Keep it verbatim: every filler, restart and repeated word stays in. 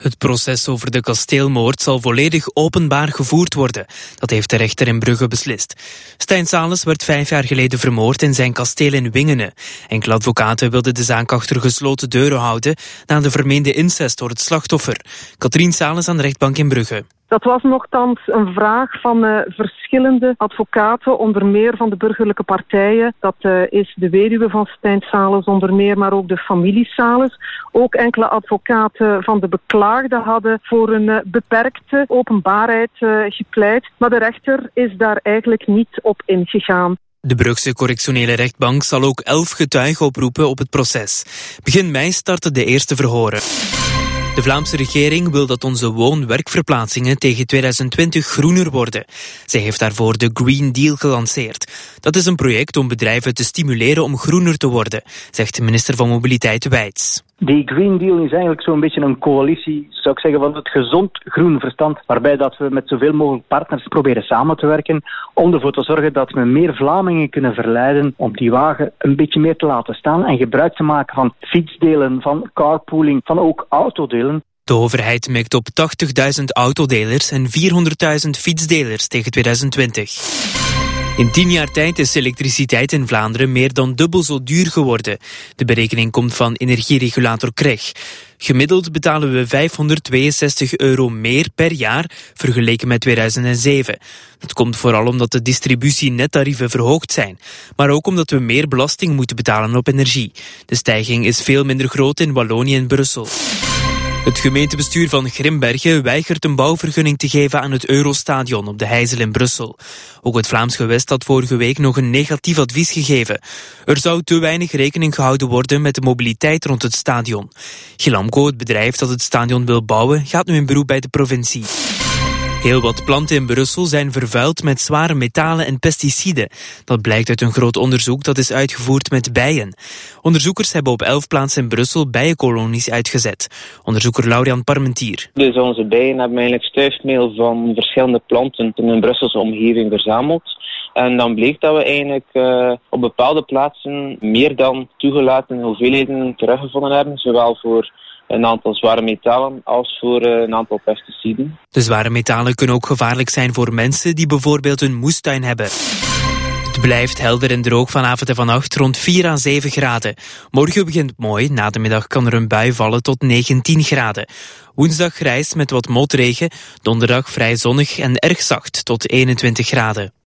Het proces over de kasteelmoord zal volledig openbaar gevoerd worden. Dat heeft de rechter in Brugge beslist. Stijn Salens werd vijf jaar geleden vermoord in zijn kasteel in Wingene. Enkele advocaten wilden de zaak achter gesloten deuren houden na de vermeende incest door het slachtoffer. Katrien Salens aan de rechtbank in Brugge. Dat was nogthans een vraag van uh, verschillende advocaten, onder meer van de burgerlijke partijen. Dat uh, is de weduwe van Stijn Salens onder meer, maar ook de familie Salens. Ook enkele advocaten van de beklaagde hadden voor een uh, beperkte openbaarheid uh, gepleit. Maar de rechter is daar eigenlijk niet op ingegaan. De Brugse correctionele rechtbank zal ook elf getuigen oproepen op het proces. Begin mei starten de eerste verhoren. De Vlaamse regering wil dat onze woon-werkverplaatsingen tegen tweeduizend twintig groener worden. Zij heeft daarvoor de Green Deal gelanceerd. Dat is een project om bedrijven te stimuleren om groener te worden, zegt de minister van Mobiliteit Wijts. Die Green Deal is eigenlijk zo'n beetje een coalitie, zou ik zeggen, van het gezond groen verstand, waarbij dat we met zoveel mogelijk partners proberen samen te werken om ervoor te zorgen dat we meer Vlamingen kunnen verleiden om die wagen een beetje meer te laten staan en gebruik te maken van fietsdelen, van carpooling, van ook autodelen. De overheid mikt op tachtigduizend autodelers en vierhonderdduizend fietsdelers tegen tweeduizend twintig. In tien jaar tijd is elektriciteit in Vlaanderen meer dan dubbel zo duur geworden. De berekening komt van energieregulator Kreg. Gemiddeld betalen we vijfhonderdtweeënzestig euro meer per jaar vergeleken met tweeduizend zeven. Dat komt vooral omdat de distributienettarieven verhoogd zijn, maar ook omdat we meer belasting moeten betalen op energie. De stijging is veel minder groot in Wallonië en Brussel. Het gemeentebestuur van Grimbergen weigert een bouwvergunning te geven aan het Eurostadion op de Heizel in Brussel. Ook het Vlaams Gewest had vorige week nog een negatief advies gegeven. Er zou te weinig rekening gehouden worden met de mobiliteit rond het stadion. Gilamco, het bedrijf dat het stadion wil bouwen, gaat nu in beroep bij de provincie. Heel wat planten in Brussel zijn vervuild met zware metalen en pesticiden. Dat blijkt uit een groot onderzoek dat is uitgevoerd met bijen. Onderzoekers hebben op elf plaatsen in Brussel bijenkolonies uitgezet. Onderzoeker Laurian Parmentier. Dus onze bijen hebben eigenlijk stuifmeel van verschillende planten in een Brusselse omgeving verzameld. En dan bleek dat we eigenlijk uh, op bepaalde plaatsen meer dan toegelaten hoeveelheden teruggevonden hebben, zowel voor een aantal zware metalen als voor een aantal pesticiden. De zware metalen kunnen ook gevaarlijk zijn voor mensen die bijvoorbeeld een moestuin hebben. Het blijft helder en droog vanavond en vannacht rond vier à zeven graden. Morgen begint het mooi, na de middag kan er een bui vallen tot negentien graden. Woensdag grijs met wat motregen, donderdag vrij zonnig en erg zacht tot eenentwintig graden.